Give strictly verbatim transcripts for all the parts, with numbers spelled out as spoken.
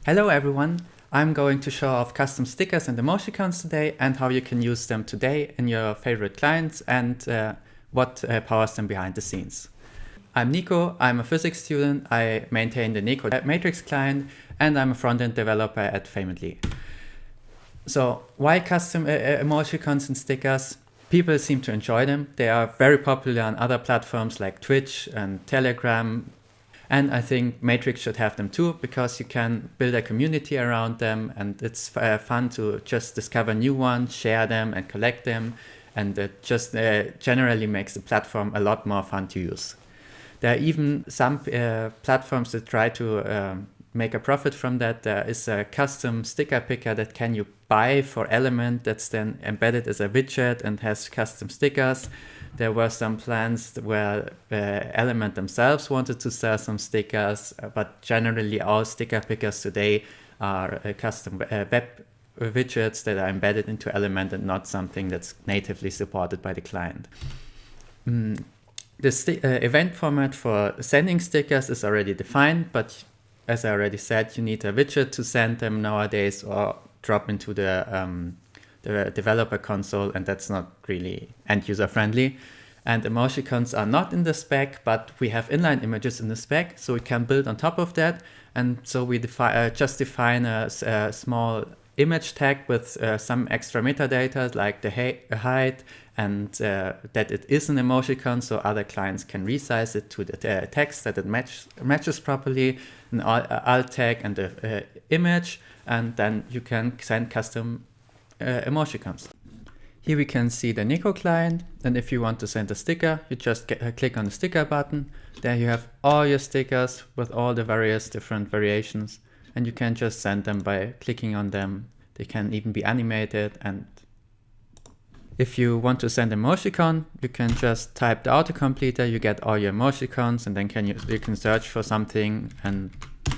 Hello everyone, I'm going to show off custom stickers and emoticons today and how you can use them today in your favorite clients and uh, what uh, powers them behind the scenes. I'm Nico, I'm a physics student, I maintain the Nico Matrix client and I'm a front-end developer at Famenly. So why custom uh, emoticons and stickers? People seem to enjoy them. They are very popular on other platforms like Twitch and Telegram. And I think Matrix should have them too, because you can build a community around them and it's uh, fun to just discover new ones, share them and collect them. And it just uh, generally makes the platform a lot more fun to use. There are even some uh, platforms that try to um, make a profit from that. There is a custom sticker picker that can you buy for Element that's then embedded as a widget and has custom stickers. There were some plans where uh, Element themselves wanted to sell some stickers, but generally all sticker pickers today are uh, custom uh, web widgets that are embedded into Element and not something that's natively supported by the client. Mm. The sti uh, event format for sending stickers is already defined, but as I already said, you need a widget to send them nowadays or drop into the um, the developer console, and that's not really end-user friendly. And emoticons are not in the spec, but we have inline images in the spec, so we can build on top of that. And so we defi uh, just define a, a small image tag with uh, some extra metadata like the height and uh, that it is an emoticon, so other clients can resize it to the uh, text that it match, matches properly, an alt tag and the uh, image, and then you can send custom Uh, emoticons. Here we can see the Nico client, and if you want to send a sticker, you just get, uh, click on the sticker button. There you have all your stickers with all the various different variations, and you can just send them by clicking on them. They can even be animated, and if you want to send emoticon, you can just type the autocompleter, you get all your emoticons, and then can you, you can search for something, and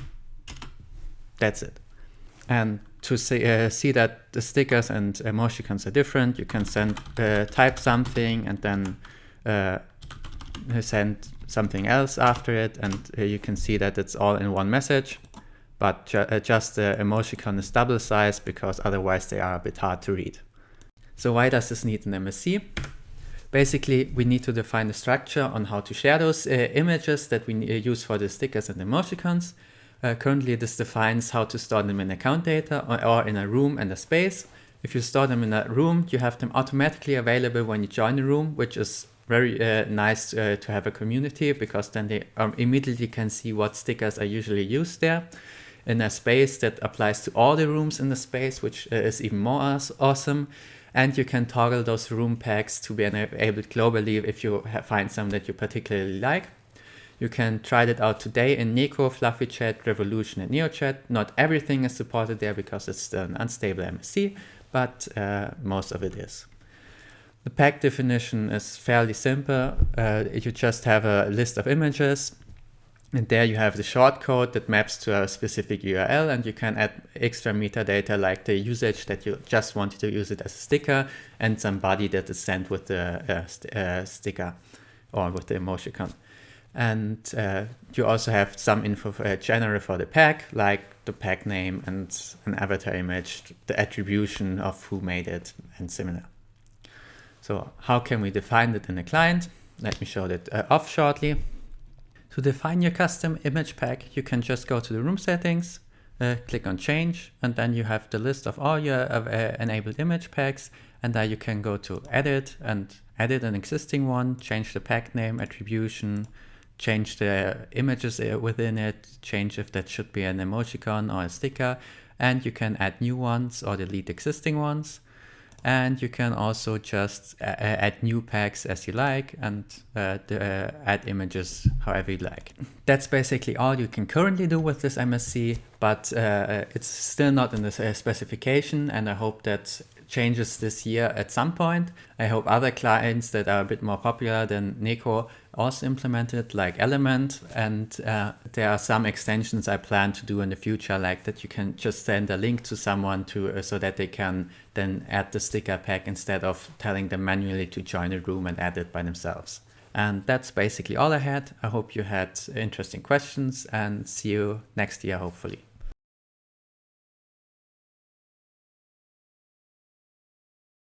that's it. And to see, uh, see that the stickers and emoticons are different, you can send uh, type something and then uh, send something else after it, and uh, you can see that it's all in one message, but ju uh, just the emoticon is double size because otherwise they are a bit hard to read. So why does this need an M S C? Basically, we need to define the structure on how to share those uh, images that we uh, use for the stickers and emoticons. Uh, currently, this defines how to store them in account data or, or in a room and a space. If you store them in a room, you have them automatically available when you join the room, which is very uh, nice uh, to have a community, because then they um, immediately can see what stickers are usually used there. In a space, that applies to all the rooms in the space, which uh, is even more awesome. And you can toggle those room packs to be enabled globally if you find some that you particularly like. You can try that out today in Nico, FluffyChat, Revolution, and NeoChat. Not everything is supported there because it's still an unstable M S C, but uh, most of it is. The pack definition is fairly simple. Uh, you just have a list of images, and there you have the shortcode that maps to a specific U R L, and you can add extra metadata like the usage that you just wanted to use it as a sticker, and some body that is sent with the uh, st uh, sticker or with the emoticon. And uh, you also have some info for, uh, general for the pack, like the pack name and an avatar image, the attribution of who made it, and similar. So how can we define it in the client? Let me show that uh, off shortly. To define your custom image pack, you can just go to the room settings, uh, click on change, and then you have the list of all your uh, enabled image packs, and there you can go to edit and edit an existing one, change the pack name, attribution, change the images within it, change if that should be an emoticon or a sticker, and you can add new ones or delete existing ones. And you can also just add new packs as you like, and uh, the, uh, add images however you like. That's basically all you can currently do with this M S C, but uh, it's still not in the specification, and I hope that changes this year at some point. I hope other clients that are a bit more popular than Nico also implement it, like Element, and uh, there are some extensions I plan to do in the future, like that you can just send a link to someone to uh, so that they can then add the sticker pack instead of telling them manually to join a room and add it by themselves. And that's basically all I had. I hope you had interesting questions, and see you next year, hopefully.